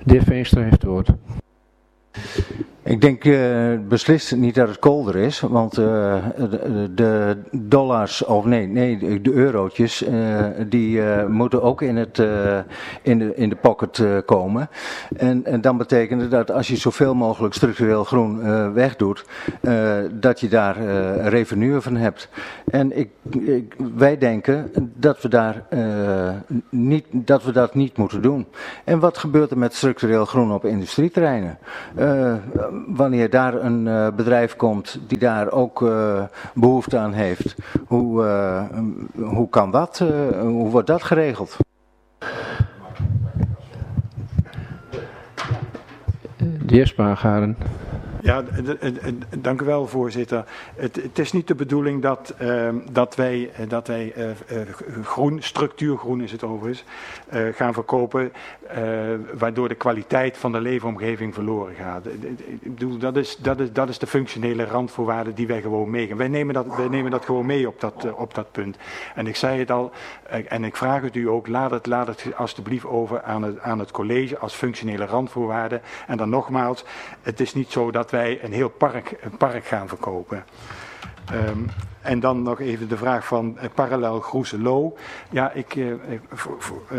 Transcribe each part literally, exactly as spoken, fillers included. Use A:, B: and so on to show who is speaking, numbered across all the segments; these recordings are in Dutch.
A: De heer Veenstra heeft het woord.
B: Ik denk uh, beslist niet dat het kolder is, want uh, de, de dollars, of nee, nee de eurotjes, uh, die uh, moeten ook in, het, uh, in, de, in de pocket uh, komen. En, en dan betekent het dat als je zoveel mogelijk structureel groen uh, wegdoet, uh, dat je daar uh, revenue van hebt. En ik, ik, wij denken dat we, daar, uh, niet, dat we dat niet moeten doen. En wat gebeurt er met structureel groen op industrieterreinen? Uh, Wanneer daar een uh, bedrijf komt die daar ook uh, behoefte aan heeft, hoe, uh, hoe kan dat, uh, hoe wordt dat geregeld?
A: De heer Spargaren.
C: Ja, dank u wel, voorzitter. Het, het is niet de bedoeling dat, uh, dat wij, dat wij uh, uh, groen, structuurgroen is het overigens, uh, gaan verkopen, uh, waardoor de kwaliteit van de leefomgeving verloren gaat. Ik bedoel, dat is, dat is, dat is de functionele randvoorwaarde die wij gewoon meegaan. Wij nemen dat, wij nemen dat gewoon mee op dat, uh, op dat punt. En ik zei het al, uh, en ik vraag het u ook, laat het, laat het alstublieft over aan het, aan het college als functionele randvoorwaarde. En dan nogmaals, het is niet zo dat wij een heel park, een park gaan verkopen. Um, en dan nog even de vraag van uh, parallel Groeseloo. Ja, ik, uh, voor, voor, uh,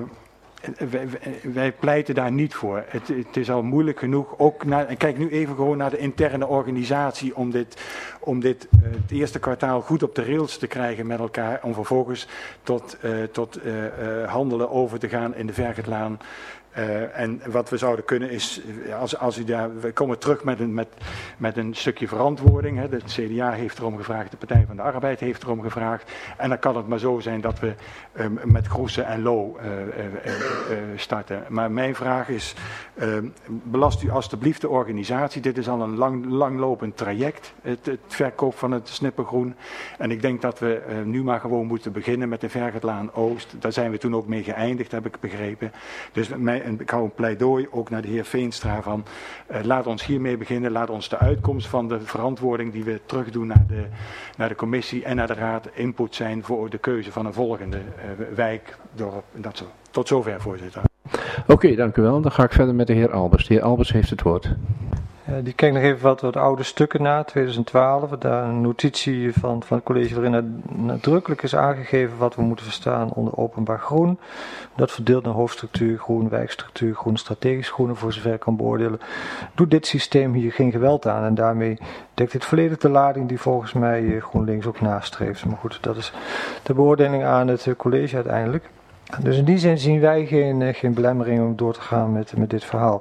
C: uh, wij, wij pleiten daar niet voor. Het, het is al moeilijk genoeg. Ook naar, en kijk nu even gewoon naar de interne organisatie om dit, om dit uh, het eerste kwartaal goed op de rails te krijgen met elkaar. Om vervolgens tot, uh, tot uh, uh, handelen over te gaan in de Vergetlaan. Uh, en wat we zouden kunnen is, als, als u daar, we komen terug met een, met, met een stukje verantwoording. Hè. De C D A heeft erom gevraagd, de Partij van de Arbeid heeft erom gevraagd. En dan kan het maar zo zijn dat we um, met Groese en Lo uh, uh, uh, uh, starten. Maar mijn vraag is, uh, belast u alstublieft de organisatie. Dit is al een lang, langlopend traject, het, het verkoop van het snippergroen. En ik denk dat we uh, nu maar gewoon moeten beginnen met de Vergetlaan Oost. Daar zijn we toen ook mee geëindigd, heb ik begrepen. Dus mij, en ik hou een pleidooi ook naar de heer Veenstra van uh, laat ons hiermee beginnen, laat ons de uitkomst van de verantwoording die we terugdoen naar de, naar de commissie en naar de raad input zijn voor de keuze van een volgende uh, wijk, dorp en dat zo. Tot zover, voorzitter.
A: Oké, okay, dank u wel. Dan ga ik verder met de heer Albers. De heer Albers heeft het woord.
D: Uh, die kijk nog even wat, wat oude stukken na, twintig twaalf. Daar een notitie van, van het college waarin nadrukkelijk is aangegeven wat we moeten verstaan onder openbaar groen. Dat verdeelt naar hoofdstructuur groen, wijkstructuur groen, strategisch groen, voor zover ik kan beoordelen. Doet dit systeem hier geen geweld aan en daarmee dekt dit volledig de lading die volgens mij uh, GroenLinks ook nastreeft. Maar goed, dat is de beoordeling aan het uh, college uiteindelijk. Dus in die zin zien wij geen, uh, geen belemmering om door te gaan met, met dit verhaal.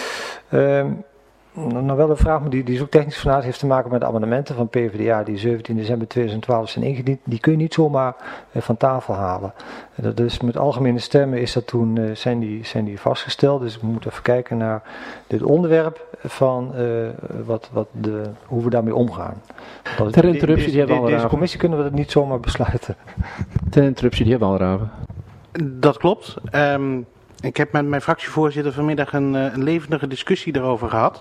D: Uh, Nou wel een vraag, maar die, die is ook technisch van aard, heeft te maken met de amendementen van P v d A die zeventien december tweeduizend twaalf zijn ingediend. Die kun je niet zomaar eh, van tafel halen. Dat is met algemene stemmen is dat toen, eh, zijn, die, zijn die vastgesteld. Dus we moeten even kijken naar dit onderwerp van uh, wat, wat de, hoe we daarmee omgaan. Dat,
A: Ter interruptie,
D: deze,
A: de heer
D: deze commissie kunnen we dat niet zomaar besluiten.
A: Ter interruptie, de heer Walraven.
E: Dat klopt. Um, Ik heb met mijn fractievoorzitter vanmiddag een, een levendige discussie daarover gehad.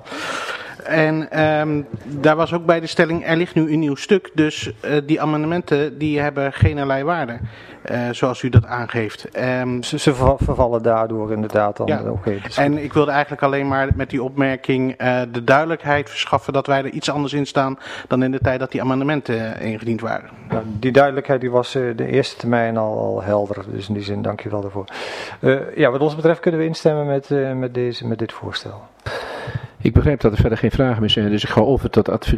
E: En um, daar was ook bij de stelling, er ligt nu een nieuw stuk, dus uh, die amendementen die hebben geen waarde, uh, zoals u dat aangeeft. Um,
D: ze, ze vervallen daardoor inderdaad dan.
E: Ja.
D: Okay,
E: en ik wilde eigenlijk alleen maar met die opmerking uh, de duidelijkheid verschaffen dat wij er iets anders in staan dan in de tijd dat die amendementen uh, ingediend waren.
D: Nou, die duidelijkheid die was uh, de eerste termijn al, al helder, dus in die zin dank je wel daarvoor. Uh, ja, wat ons betreft kunnen we instemmen met, uh, met, deze, met dit voorstel.
A: Ik begrijp dat er verder geen vragen meer zijn, dus ik ga over tot advies.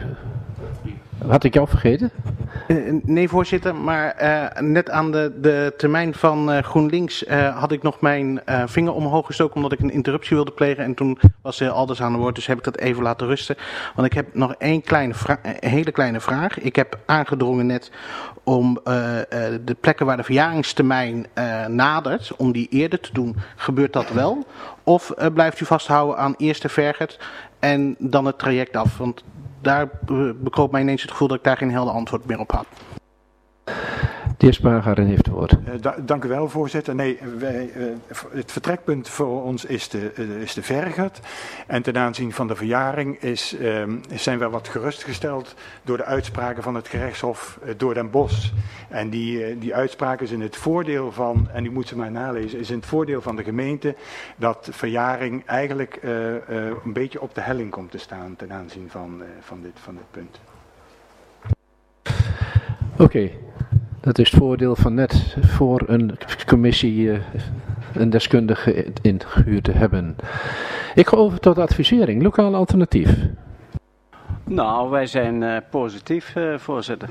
A: Had ik jou vergeten?
E: Uh, nee, voorzitter, maar uh, net aan de, de termijn van uh, GroenLinks uh, had ik nog mijn uh, vinger omhoog gestoken omdat ik een interruptie wilde plegen. En toen was de heer Alders aan het woord, dus heb ik dat even laten rusten. Want ik heb nog één kleine vra- een hele kleine vraag. Ik heb aangedrongen net om uh, uh, de plekken waar de verjaringstermijn uh, nadert, om die eerder te doen. Gebeurt dat wel? Of uh, blijft u vasthouden aan eerst de Vergert en dan het traject af? Want daar bekroop mij ineens het gevoel dat ik daar geen helder antwoord meer op had.
A: De heer Spagaren heeft het woord.
C: Uh, da dank u wel, voorzitter. Nee, wij, uh, het vertrekpunt voor ons is de, uh, is de Vergat. En ten aanzien van de verjaring is, uh, zijn we wat gerustgesteld door de uitspraken van het gerechtshof uh, door Den Bosch. En die, uh, die uitspraak is in het voordeel van, en u moet ze maar nalezen, is in het voordeel van de gemeente dat verjaring eigenlijk uh, uh, een beetje op de helling komt te staan ten aanzien van, uh, van, dit, van dit punt.
A: Oké. Okay. Dat is het voordeel van net voor een commissie uh, een deskundige ingehuurd te hebben. Ik ga over tot advisering. Lokaal alternatief.
F: Nou, wij zijn uh, positief, uh, voorzitter.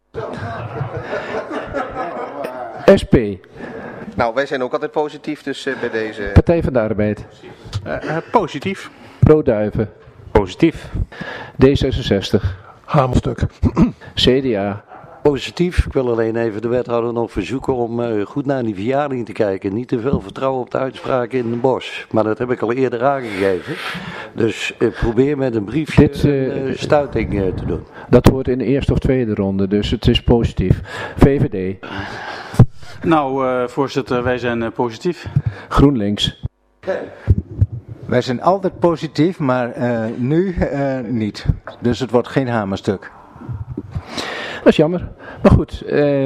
A: S P.
G: Nou, wij zijn ook altijd positief, dus uh, bij deze...
A: Partij van de Arbeid.
E: Uh, uh, positief.
A: Pro-Duiven.
F: Positief.
A: D zesenzestig.
H: Hamerstuk.
A: C D A.
I: Positief. Ik wil alleen even de wethouder nog verzoeken om uh, goed naar die verjaring te kijken. Niet te veel vertrouwen op de uitspraken in Den Bosch. Maar dat heb ik al eerder aangegeven. Dus uh, probeer met een briefje Dit, uh, een uh, stuiting uh, te doen.
A: Dat wordt in de eerste of tweede ronde, dus het is positief. V V D.
F: Nou, uh, voorzitter, wij zijn uh, positief.
A: GroenLinks.
B: Wij zijn altijd positief, maar uh, nu uh, niet. Dus het wordt geen hamerstuk.
A: Dat is jammer. Maar goed. Uh,